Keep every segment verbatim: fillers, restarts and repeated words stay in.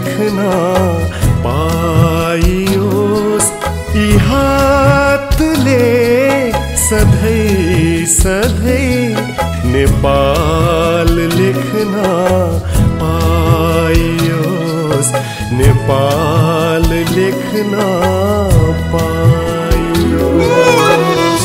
लेख्न पाइयोस्। यी हातले सधैँ सधैँ नेपाल लेख्न पाइयोस्, नेपाल लेख्न पाइयोस्।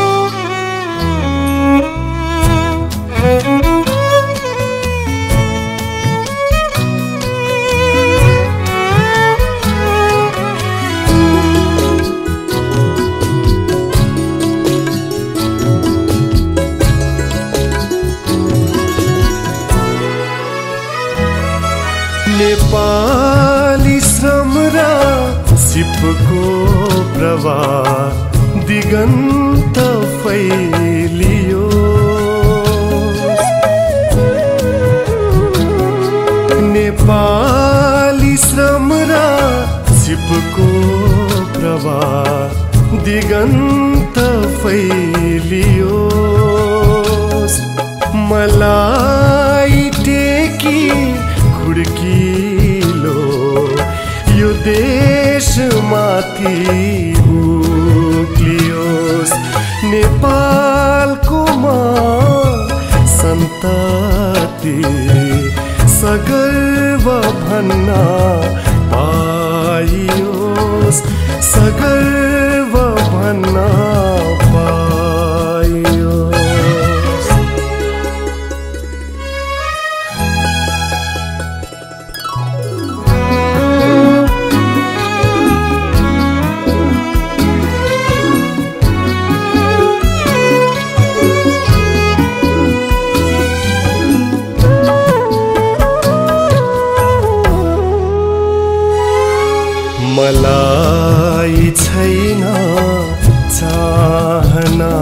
नेपाली श्रम र सिपको प्रवाह दिगन्त फैलियो। नेपाली श्रम र सिपको प्रवाह दिगन्त फैलियो। मलाई टेकी खुड्किलो यो देशमाथि उक्लियोस्। नेपालको म सन्तति सगर्व भन्न पाइयोस्, सगर्व भन्न पाइयोस्। मलाई छैन चाहना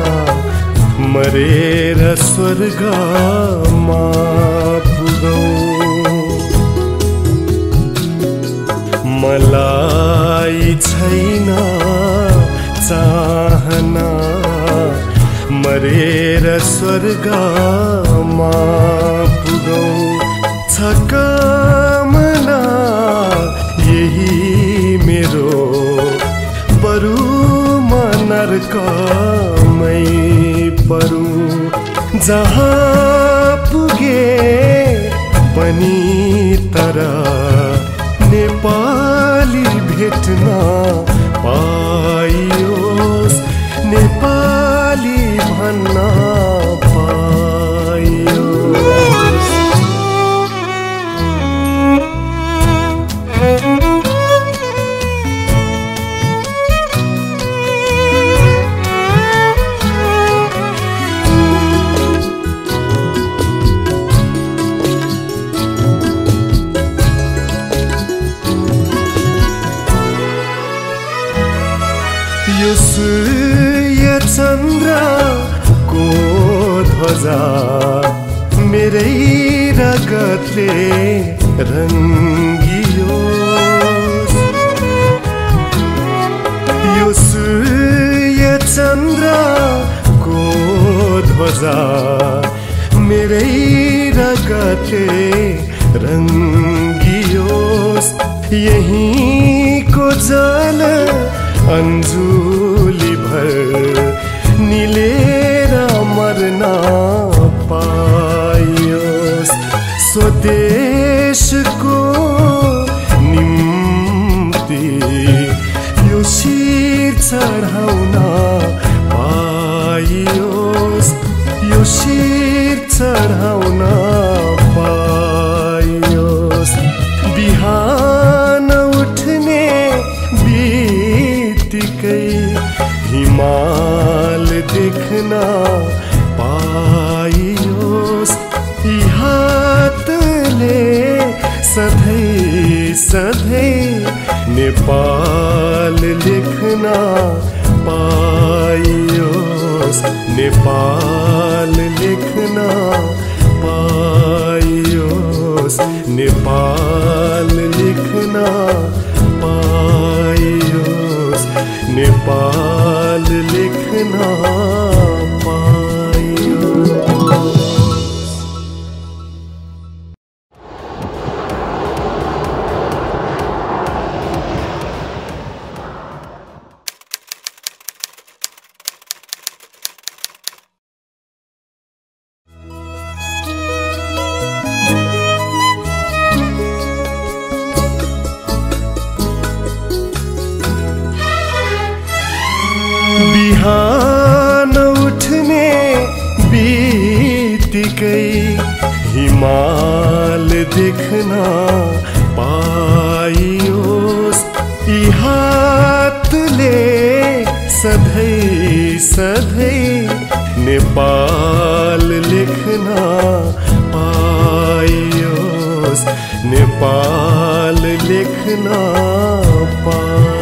मरेर स्वर्गमा पुगौँ। मलाई छैन चाहना मरेर स्वर्गमा पुगौँ। छ कामना यही मेरो बरु म नर्कमै परूँ। जहाँ पुगे पनि तर नेपाली भेट्न पाइयोस्, नेपाली भन्न पाइयोस्। यो सूर्य चन्द्रको ध्वजा मेरै रगतले रङ्गियोस्। यो सूर्य चन्द्रको ध्वजा मेरै रगतले रङ्गियोस्। यहीँको जल अन्जुली भर निलेर मर्न पाइयोस्। स्वदेशको निम्ति यो शिर चढाउन पाइयोस्, यो शिर चढाउन पाइयोस्। बिहान उठ्ने हिमाल देख्न पाइयोस्। यी हातले सधैँ सधैँ नेपाल लेख्न पाइयोस्, नेपाल लेख्न पाइयोस्, नेपाल लेख्न पाइयोस्, नेपाल लेख्न पाइयोस्। हिमाल दिखना पाइयोस ई हातले सधैँ सधैँ नेपाल लेख्न पाइयोस नेपाल लेख्न पाइयोस।